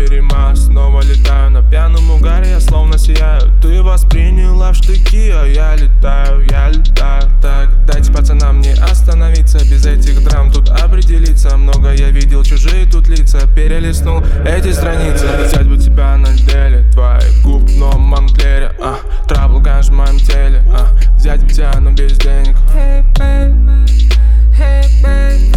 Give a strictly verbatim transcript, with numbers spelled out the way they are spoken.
берема, снова летаю на пьяном угаре, я словно сияю. Ты восприняла в штыки, а я летаю, я летаю. Так, дайте пацанам не остановиться, без этих драм тут определиться. Много я видел, чужие тут лица, перелистнул эти страницы. Взять бы тебя на деле, твои губ в новом Монклере, а, трабл ганж в моем теле, а, взять бы тебя, но без денег. Hey babe, hey babe.